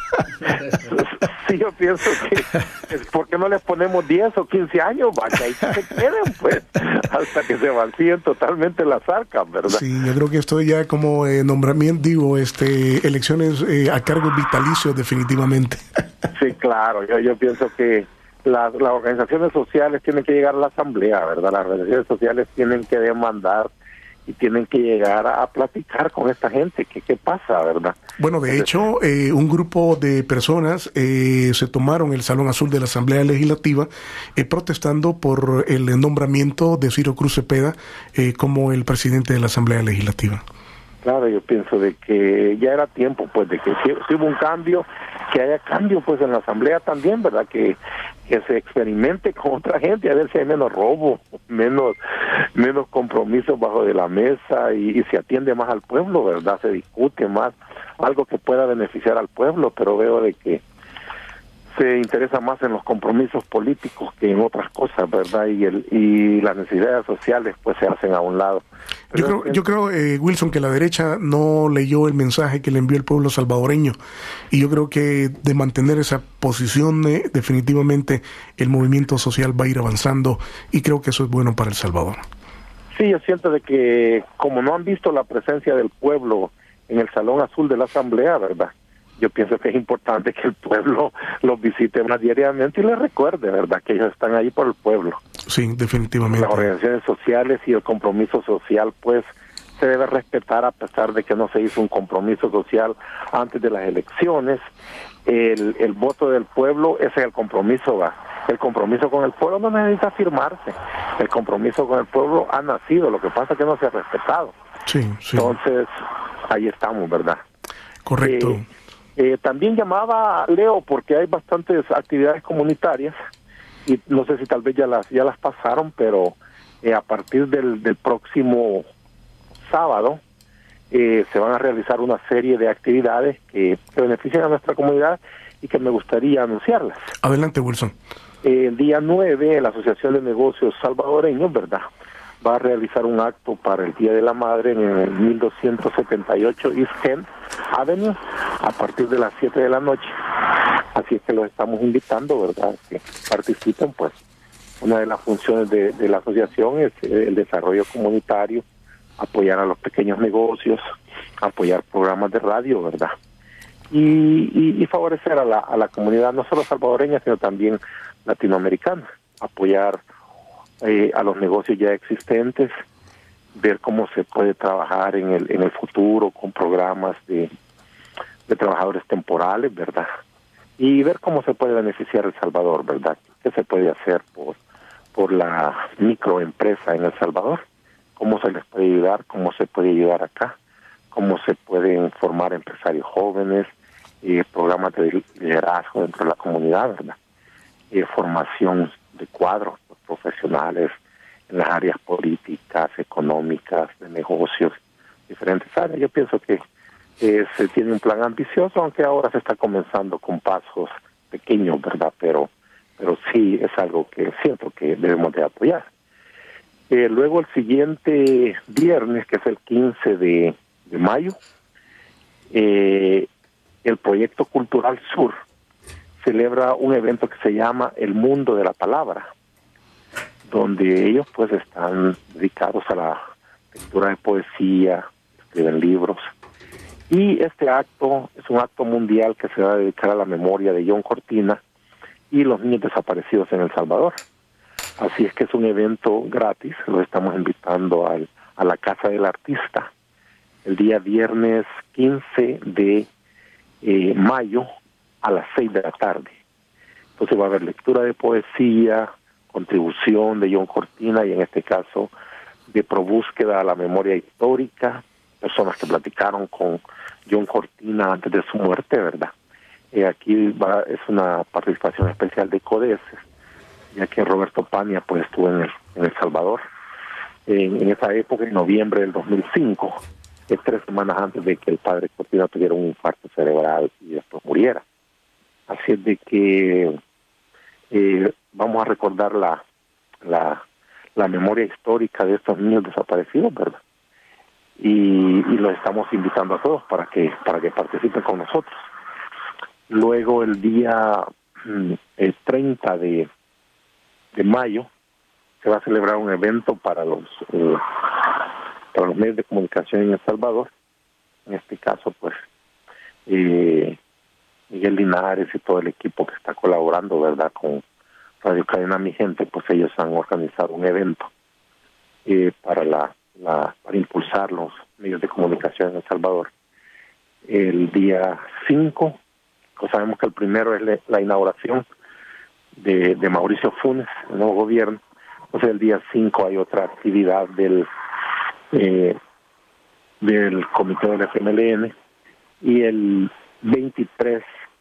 Sí, yo pienso que es porque no les ponemos diez o quince años, va, que ahí se queden, pues, hasta que se vacíen totalmente las arcas, ¿verdad? Sí, yo creo que esto ya como eh, nombramiento, digo, este, elecciones eh, a cargos vitalicios definitivamente. Sí, claro, yo, yo pienso que Las, las organizaciones sociales tienen que llegar a la asamblea, ¿verdad? Las organizaciones sociales tienen que demandar y tienen que llegar a, a platicar con esta gente. ¿Qué, qué pasa, verdad? Bueno, de hecho, eh, un grupo de personas eh, se tomaron el Salón Azul de la Asamblea Legislativa eh, protestando por el nombramiento de Ciro Cruz Cepeda eh, como el presidente de la Asamblea Legislativa. Claro, yo pienso de que ya era tiempo, pues, de que si, si hubo un cambio, que haya cambio, pues, en la asamblea también, ¿verdad? Que, que se experimente con otra gente, a ver si hay menos robo, menos menos compromisos bajo de la mesa y, y se atiende más al pueblo, ¿verdad? Se discute más, algo que pueda beneficiar al pueblo, pero veo de que se interesa más en los compromisos políticos que en otras cosas, ¿verdad? Y el y las necesidades sociales pues se hacen a un lado. Yo creo, yo creo eh, Wilson, que la derecha no leyó el mensaje que le envió el pueblo salvadoreño, y yo creo que de mantener esa posición eh, definitivamente el movimiento social va a ir avanzando, y creo que eso es bueno para El Salvador. Sí, yo siento de que como no han visto la presencia del pueblo en el Salón Azul de la Asamblea, ¿verdad? Yo pienso que es importante que el pueblo los visite más diariamente y les recuerde, ¿verdad?, que ellos están ahí por el pueblo. Sí, definitivamente. Las organizaciones sociales y el compromiso social, pues, se debe respetar a pesar de que no se hizo un compromiso social antes de las elecciones. El, el voto del pueblo, ese es el compromiso, ¿va? El compromiso con el pueblo no necesita firmarse. El compromiso con el pueblo ha nacido, lo que pasa es que no se ha respetado. Sí, sí. Entonces, ahí estamos, ¿verdad? Correcto. Eh, Eh, también llamaba Leo porque hay bastantes actividades comunitarias y no sé si tal vez ya las ya las pasaron, pero eh, a partir del, del próximo sábado eh, se van a realizar una serie de actividades que, que benefician a nuestra comunidad y que me gustaría anunciarlas. Adelante, Wilson. Eh, el día nueve, la Asociación de Negocios Salvadoreños, ¿verdad?, va a realizar un acto para el Día de la Madre en el mil doscientos setenta y ocho East Kent Avenue a partir de las siete de la noche. Así es que los estamos invitando, ¿verdad?, que participen. Pues una de las funciones de, de la asociación es el desarrollo comunitario, apoyar a los pequeños negocios, apoyar programas de radio, ¿verdad?, y, y, y favorecer a la, a la comunidad no solo salvadoreña, sino también latinoamericana, apoyar Eh, a los negocios ya existentes, ver cómo se puede trabajar en el en el futuro con programas de, de trabajadores temporales, ¿verdad? Y ver cómo se puede beneficiar El Salvador, ¿verdad? ¿Qué se puede hacer por, por la microempresa en El Salvador? ¿Cómo se les puede ayudar? ¿Cómo se puede ayudar acá? ¿Cómo se pueden formar empresarios jóvenes? Eh, programas de liderazgo dentro de la comunidad, ¿verdad? Eh, formación de cuadros profesionales en las áreas políticas, económicas, de negocios, diferentes áreas. Yo pienso que eh, se tiene un plan ambicioso, aunque ahora se está comenzando con pasos pequeños, ¿verdad? Pero pero sí es algo que siento que debemos de apoyar. Eh, luego el siguiente viernes, que es el quince de, de mayo, eh, el Proyecto Cultural Sur celebra un evento que se llama El Mundo de la Palabra, donde ellos pues están dedicados a la lectura de poesía, escriben libros, y este acto es un acto mundial que se va a dedicar a la memoria de John Cortina y los niños desaparecidos en El Salvador. Así es que es un evento gratis, los estamos invitando al, a la Casa del Artista el día viernes quince de eh, mayo a las seis de la tarde. Entonces va a haber lectura de poesía, contribución de John Cortina y en este caso de Probúsqueda a la memoria histórica, personas que platicaron con John Cortina antes de su muerte, ¿verdad? Eh, aquí va, es una participación especial de CODES, ya que Roberto Pania pues estuvo en El, en el Salvador en, en esa época, en noviembre del dos mil cinco, es tres semanas antes de que el padre Cotino tuviera un infarto cerebral y después muriera. Así es de que eh, vamos a recordar la, la la memoria histórica de estos niños desaparecidos, ¿verdad? Y, y los estamos invitando a todos para que para que participen con nosotros. Luego el día el treinta de, de mayo se va a celebrar un evento para los eh, para los medios de comunicación en El Salvador. En este caso, pues eh, Miguel Linares y todo el equipo que está colaborando, ¿verdad?, con Radio Cadena Mi Gente, pues ellos han organizado un evento eh, para la, la para impulsar los medios de comunicación en El Salvador. El día cinco, pues sabemos que el primero es le, la inauguración de, de Mauricio Funes, el nuevo gobierno. Entonces el día cinco hay otra actividad del eh, del comité del F M L N, y el veintitrés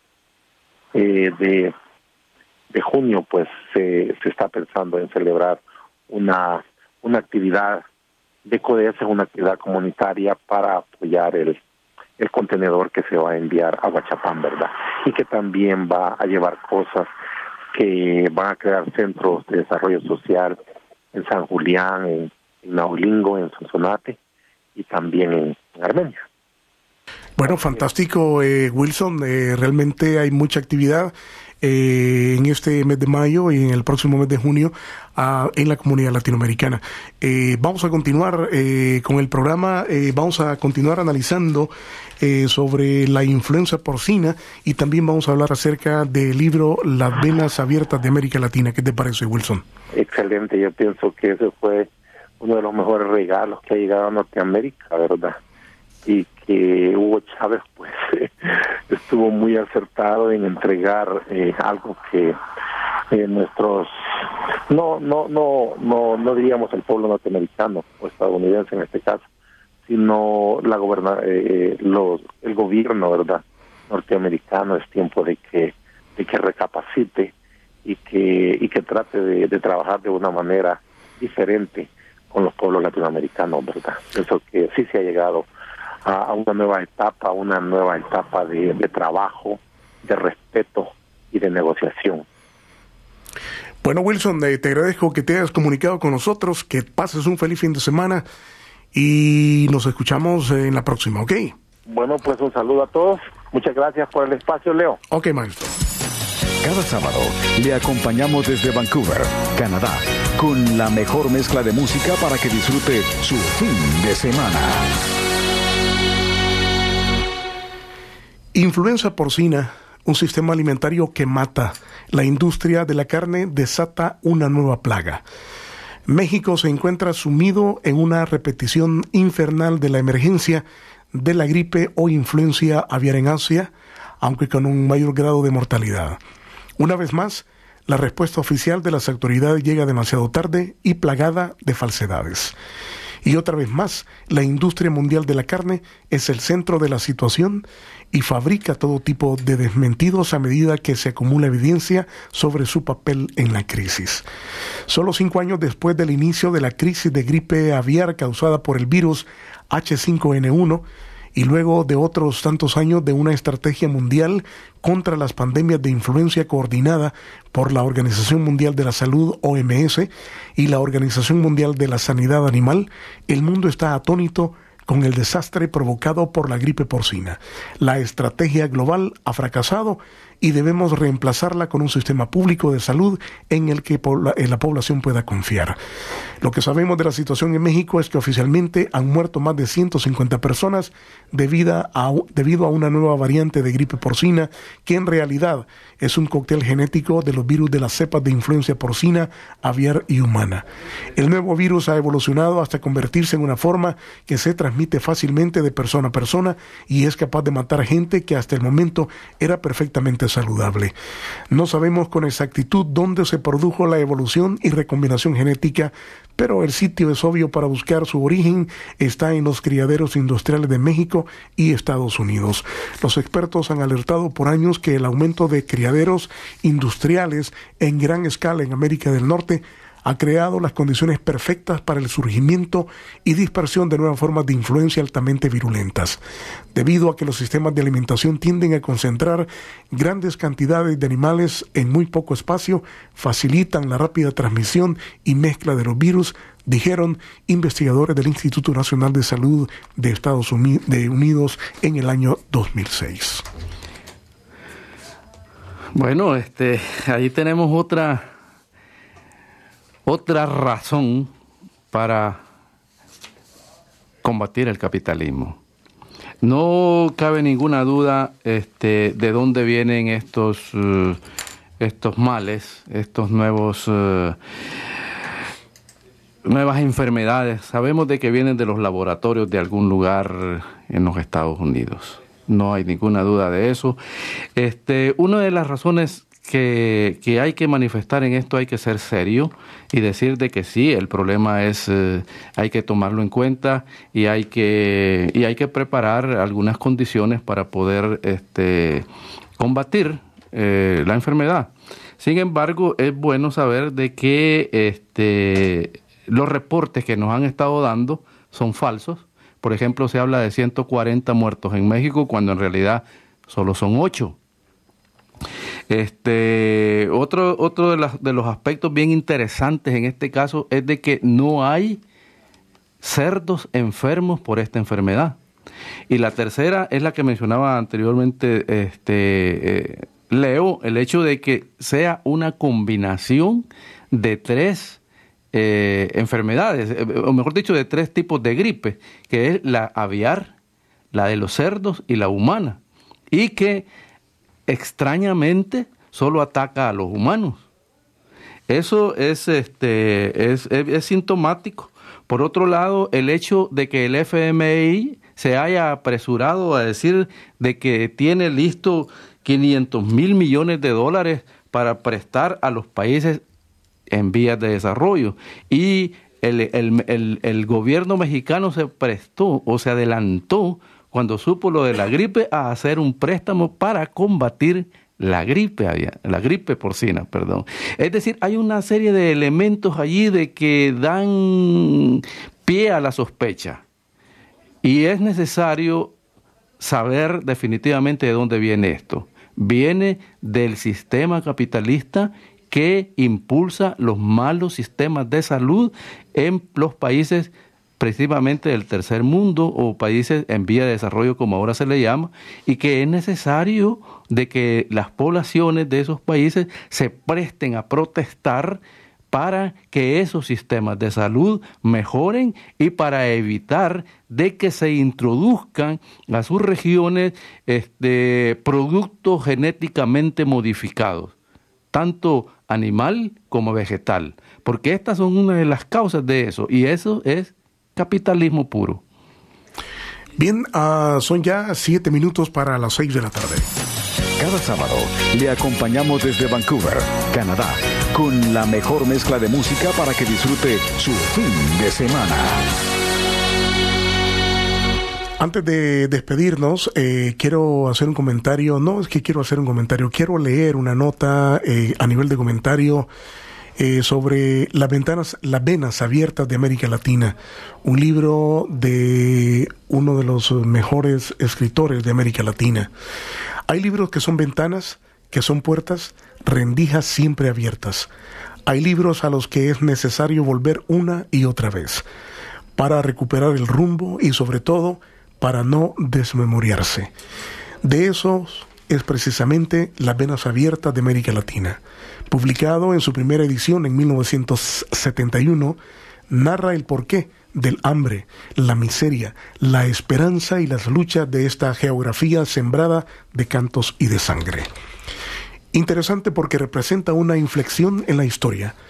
eh, de de junio pues se, se está pensando en celebrar una una actividad de CODES, una actividad comunitaria para apoyar el el contenedor que se va a enviar a Huachapán, ¿verdad? Y que también va a llevar cosas que van a crear centros de desarrollo social en San Julián, en, en Naulingo, en Sonsonate y también en, en Armenia. Bueno, fantástico, eh, Wilson. Eh, realmente hay mucha actividad eh, en este mes de mayo y en el próximo mes de junio uh, en la comunidad latinoamericana. Eh, vamos a continuar eh, con el programa, eh, vamos a continuar analizando eh, sobre la influenza porcina, y también vamos a hablar acerca del libro Las Venas Abiertas de América Latina. ¿Qué te parece, Wilson? Excelente, yo pienso que ese fue uno de los mejores regalos que ha llegado a Norteamérica, ¿verdad? Y que Hugo Chávez pues eh, estuvo muy acertado en entregar eh, algo que eh, nuestros no no no no no diríamos el pueblo norteamericano o estadounidense en este caso, sino la goberna eh, los el gobierno, ¿verdad?, norteamericano. Es tiempo de que de que recapacite y que y que trate de, de trabajar de una manera diferente con los pueblos latinoamericanos, ¿verdad? Eso que sí se ha llegado a una nueva etapa, una nueva etapa de, de trabajo, de respeto y de negociación. Bueno, Wilson, eh, te agradezco que te hayas comunicado con nosotros, que pases un feliz fin de semana y nos escuchamos en la próxima, ¿ok? Bueno, pues un saludo a todos. Muchas gracias por el espacio, Leo. Ok, maestro. Cada sábado le acompañamos desde Vancouver, Canadá, con la mejor mezcla de música para que disfrute su fin de semana. Influenza porcina, un sistema alimentario que mata. La industria de la carne desata una nueva plaga. México se encuentra sumido en una repetición infernal de la emergencia de la gripe o influencia aviar en Asia, aunque con un mayor grado de mortalidad. Una vez más, la respuesta oficial de las autoridades llega demasiado tarde y plagada de falsedades. Y otra vez más, la industria mundial de la carne es el centro de la situación y fabrica todo tipo de desmentidos a medida que se acumula evidencia sobre su papel en la crisis. Solo cinco años después del inicio de la crisis de gripe aviar causada por el virus H cinco N uno, y luego de otros tantos años de una estrategia mundial contra las pandemias de influencia coordinada por la Organización Mundial de la Salud, O M S, y la Organización Mundial de la Sanidad Animal, el mundo está atónito con el desastre provocado por la gripe porcina. La estrategia global ha fracasado y debemos reemplazarla con un sistema público de salud en el que la población pueda confiar. Lo que sabemos de la situación en México es que oficialmente han muerto más de ciento cincuenta personas debido a, debido a una nueva variante de gripe porcina que en realidad es un cóctel genético de los virus de las cepas de influencia porcina, aviar y humana. El nuevo virus ha evolucionado hasta convertirse en una forma que se transmite transmite fácilmente de persona a persona y es capaz de matar gente que hasta el momento era perfectamente saludable. No sabemos con exactitud dónde se produjo la evolución y recombinación genética, pero el sitio es obvio para buscar su origen, está en los criaderos industriales de México y Estados Unidos. Los expertos han alertado por años que el aumento de criaderos industriales en gran escala en América del Norte ha creado las condiciones perfectas para el surgimiento y dispersión de nuevas formas de influencia altamente virulentas. Debido a que los sistemas de alimentación tienden a concentrar grandes cantidades de animales en muy poco espacio, facilitan la rápida transmisión y mezcla de los virus, dijeron investigadores del Instituto Nacional de Salud de Estados Unidos en el año dos mil seis. Bueno, este, ahí tenemos otra... Otra razón para combatir el capitalismo. No cabe ninguna duda este, de dónde vienen estos, uh, estos males, estos nuevos, uh, nuevas enfermedades. Sabemos de que vienen de los laboratorios de algún lugar en los Estados Unidos. No hay ninguna duda de eso. Este, una de las razones Que, que hay que manifestar en esto, hay que ser serio y decir de que sí, el problema es, eh, hay que tomarlo en cuenta y hay que, y hay que preparar algunas condiciones para poder este, combatir eh, la enfermedad. Sin embargo, es bueno saber de que este, los reportes que nos han estado dando son falsos. Por ejemplo, se habla de ciento cuarenta muertos en México cuando en realidad solo son ocho. Este, otro otro de, las, de los aspectos bien interesantes en este caso es de que no hay cerdos enfermos por esta enfermedad. Y la tercera es la que mencionaba anteriormente este, eh, Leo, el hecho de que sea una combinación de tres eh, enfermedades, eh, o mejor dicho, de tres tipos de gripe, que es la aviar, la de los cerdos y la humana, y que extrañamente solo ataca a los humanos. Eso es este es, es, es sintomático. Por otro lado, el hecho de que el F M I se haya apresurado a decir de que tiene listo quinientos mil millones de dólares para prestar a los países en vías de desarrollo, y el, el, el, el gobierno mexicano se prestó o se adelantó cuando supo lo de la gripe, a hacer un préstamo para combatir la gripe, la gripe porcina, perdón. Es decir, hay una serie de elementos allí de que dan pie a la sospecha. Y es necesario saber definitivamente de dónde viene esto. Viene del sistema capitalista que impulsa los malos sistemas de salud en los países principalmente del tercer mundo o países en vía de desarrollo, como ahora se le llama, y que es necesario de que las poblaciones de esos países se presten a protestar para que esos sistemas de salud mejoren y para evitar de que se introduzcan a sus regiones este, productos genéticamente modificados, tanto animal como vegetal, porque estas son una de las causas de eso, y eso es capitalismo puro. Bien, uh, son ya siete minutos para las seis de la tarde. Cada sábado le acompañamos desde Vancouver, Canadá, con la mejor mezcla de música para que disfrute su fin de semana. Antes de despedirnos, eh, quiero hacer un comentario. No es que quiero hacer un comentario, quiero leer una nota eh, a nivel de comentario Eh, sobre las ventanas, las venas abiertas de América Latina, un libro de uno de los mejores escritores de América Latina. Hay libros que son ventanas, que son puertas, rendijas siempre abiertas. Hay libros a los que es necesario volver una y otra vez para recuperar el rumbo y sobre todo para no desmemoriarse. De esos es precisamente Las venas abiertas de América Latina. Publicado en su primera edición en mil novecientos setenta y uno, narra el porqué del hambre, la miseria, la esperanza y las luchas de esta geografía sembrada de cantos y de sangre. Interesante porque representa una inflexión en la historia.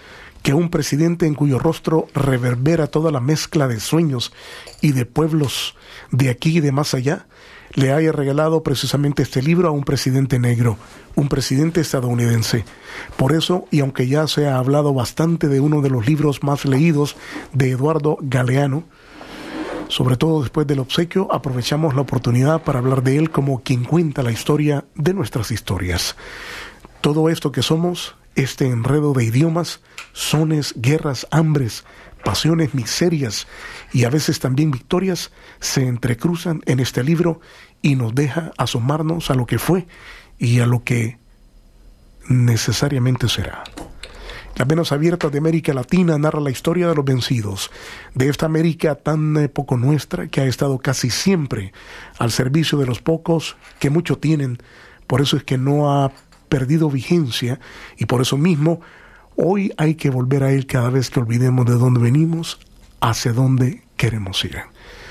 que un presidente en cuyo rostro reverbera toda la mezcla de sueños y de pueblos de aquí y de más allá, le haya regalado precisamente este libro a un presidente negro, un presidente estadounidense. Por eso, y aunque ya se ha hablado bastante de uno de los libros más leídos de Eduardo Galeano, sobre todo después del obsequio, aprovechamos la oportunidad para hablar de él como quien cuenta la historia de nuestras historias. Todo esto que somos, este enredo de idiomas, sones, guerras, hambres, pasiones, miserias y a veces también victorias, se entrecruzan en este libro y nos deja asomarnos a lo que fue y a lo que necesariamente será. Las venas abiertas de América Latina narra la historia de los vencidos, de esta América tan eh, poco nuestra, que ha estado casi siempre al servicio de los pocos que mucho tienen. Por eso es que no ha perdido vigencia y por eso mismo hoy hay que volver a él cada vez que olvidemos de dónde venimos, hacia dónde queremos ir.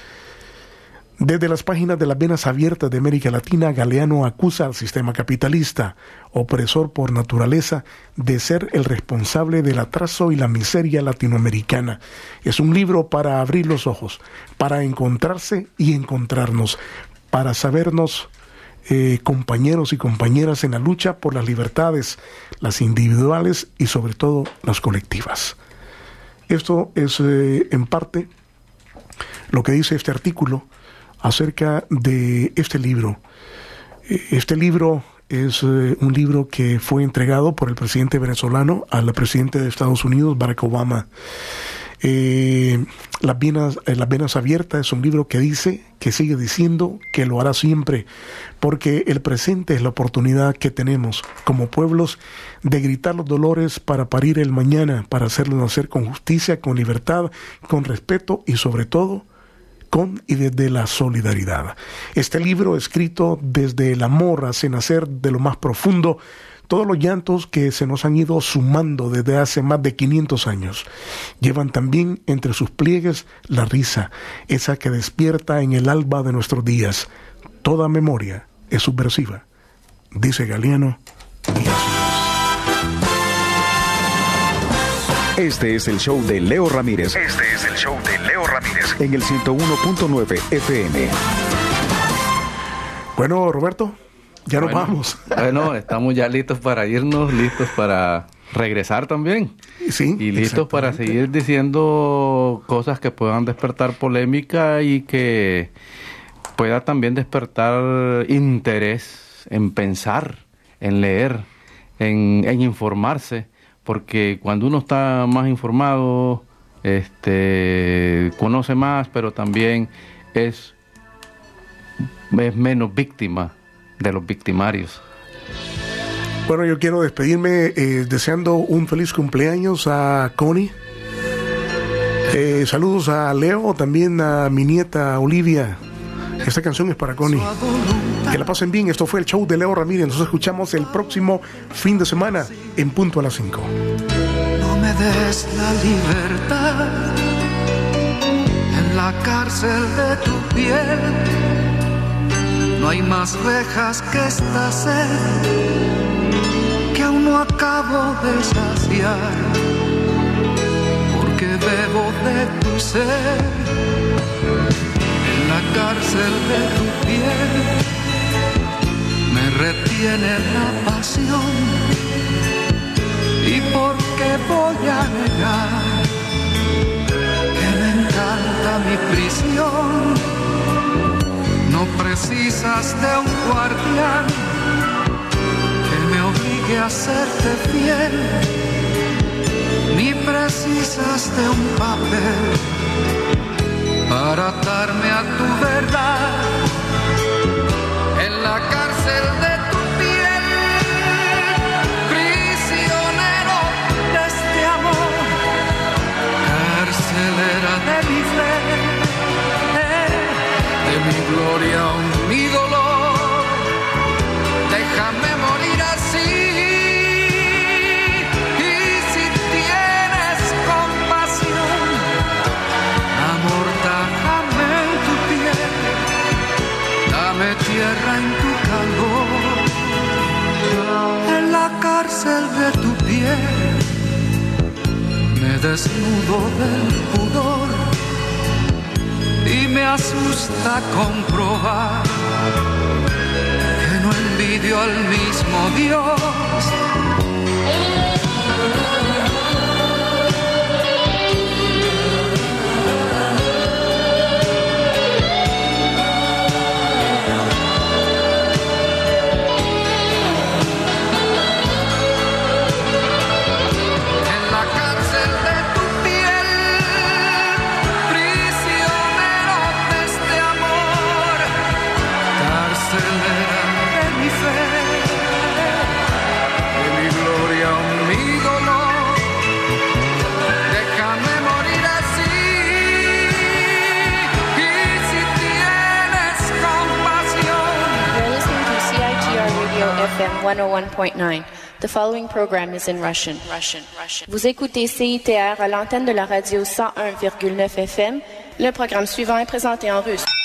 Desde las páginas de las venas abiertas de América Latina, Galeano acusa al sistema capitalista, opresor por naturaleza, de ser el responsable del atraso y la miseria latinoamericana. Es un libro para abrir los ojos, para encontrarse y encontrarnos, para sabernos eh, compañeros y compañeras en la lucha por las libertades, las individuales y sobre todo las colectivas. Esto es eh, en parte lo que dice este artículo acerca de este libro. Este libro es eh, un libro que fue entregado por el presidente venezolano al presidente de Estados Unidos, Barack Obama. Eh, las venas, eh, las venas abiertas es un libro que dice, que sigue diciendo que lo hará siempre, porque el presente es la oportunidad que tenemos como pueblos de gritar los dolores para parir el mañana, para hacerlo nacer con justicia, con libertad, con respeto y sobre todo con y desde la solidaridad. Este libro, escrito desde el amor, hace nacer de lo más profundo todos los llantos que se nos han ido sumando desde hace más de quinientos años. Llevan también entre sus pliegues la risa, esa que despierta en el alba de nuestros días. Toda memoria es subversiva, dice Galeano, y así es. Este es el show de Leo Ramírez. Este es el show de Leo Ramírez. En el ciento uno punto nueve F M. Bueno, Roberto, ya bueno, nos vamos. Bueno, estamos ya listos para irnos, listos para regresar también. Sí, y listos para seguir diciendo cosas que puedan despertar polémica y que pueda también despertar interés en pensar, en leer, en, en informarse. Porque cuando uno está más informado, este, conoce más, pero también es, es menos víctima de los victimarios. Bueno, yo quiero despedirme eh, deseando un feliz cumpleaños a Connie. Eh, saludos a Leo, también a mi nieta Olivia. Esta canción es para Connie. Que la pasen bien. Esto fue el show de Leo Ramírez. Nos escuchamos el próximo fin de semana en punto a las cinco. No me des la libertad en la cárcel de tu piel. No hay más rejas que esta sed que aún no acabo de saciar, porque bebo de tu ser. En la cárcel de tu piel me retiene la pasión. ¿Y por qué voy a negar que me encanta mi prisión? No precisas de un guardián que me obligue a serte fiel, ni precisas de un papel para atarme a tu verdad. En la cárcel de tu piel, prisionero de este amor, carcelera de mi fe, de mi gloria o mi dolor, déjame morir así. Y si tienes compasión, amortájame en tu piel, dame tierra en tu calor. En la cárcel de tu piel desnudo del pudor y me asusta comprobar que no envidio al mismo Dios. F M one oh one point nine. The following program is in Russian. Russian. Russian. Vous écoutez C I T R à l'antenne de la radio cent un virgule neuf F M. Le programme suivant est présenté en russe.